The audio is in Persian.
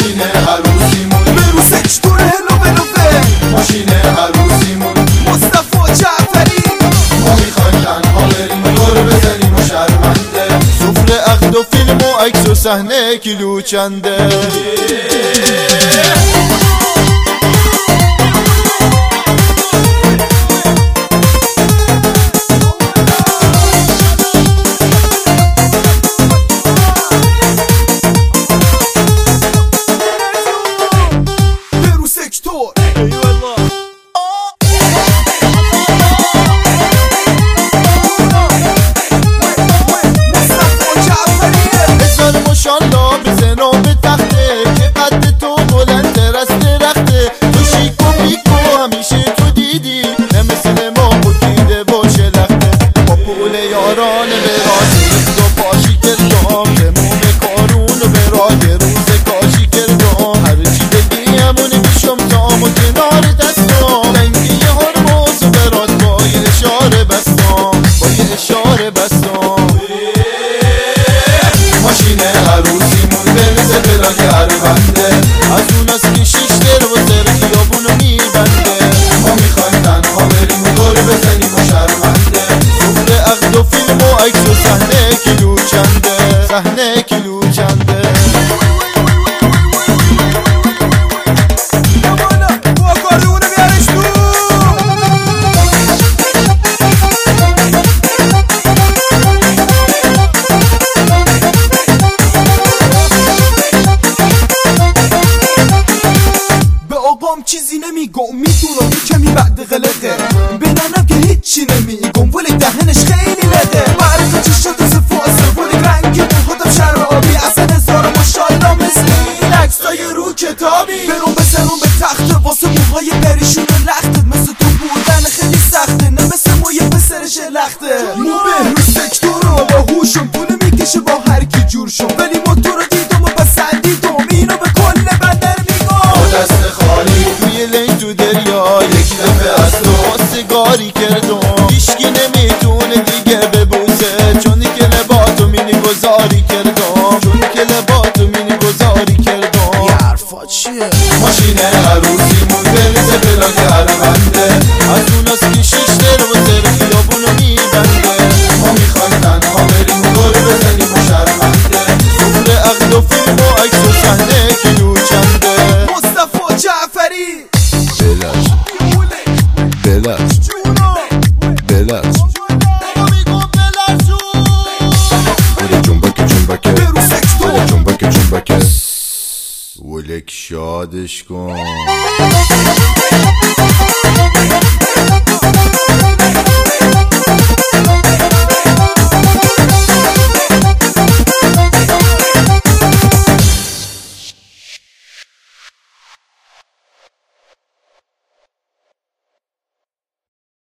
ماشین عروسیمون برو سکتور هلو بلوه ماشین عروسیمون مصطفی جعفری ما میخوایم تنها بریم دور بزنیم و شرمنده سفره عقد و فیلم و عکس و صحنه کیلو چنده ماشالله بزن و به تخته که قد تو بلندتر از درخته تو شیک و بیک و همیشه تو دیدی نه مثل ما بود دیده باشه لخته با پول یاران برای دو پاشی کردم تموم کارون و برای روز کاشی کردم هرچی بگی همونه میشم تام و کنار دستم لنگی هرمز و برات با یه اشاره بستم با یه اشاره بستم ماشین عروسیمون برسه بلاک عربنده از اون از که شیشتر و زر خیابونو میبنده ما میخوایم تنها بریم و دور بزنیم و شرمنده سفره عقد و فیلم و عکس و صحنه کیلو چنده صحنه کیلو چنده چیزی نمیگم میدونم کمی بعد غلطه بنانم که هیچی نمیگم ولی دهنش خیلی لده برای چی شده سفاسه ولی رنگی خودم شرم آبی اصلا هزار ماشالله مثل این عکسای رو کتابی برون بزنون به تخته واسه موهای پریشون لخته مثل تو بودن خیلی سخته نه مثل موی پسرش لخته مو به رو سکتور رو با هوشم پول میکشه با هر کی جور شم ولی موتور رو دیدم و بسندیدم اینو به کل بندر میگم دست خالی توی لین تو دریا یک دفعه از تو سیگاری کردم هیچکی نمیتونه دیگه ببوسه چون که لباتو مینی گذاری کردم چون که لباتو مینی گذاری کردم یه حرفا چیه ماشین عروسیمون برسه بلاک عربنده از اون از که شیشتر و زر خیابونو میبنده ما میخوایم تنها بریم و دور بزنیم و شرمنده سفره عقد و فیلم و عکس و صحنه کیلو چنده مصطفی جعفری بلرز بلرز ولک شادش کن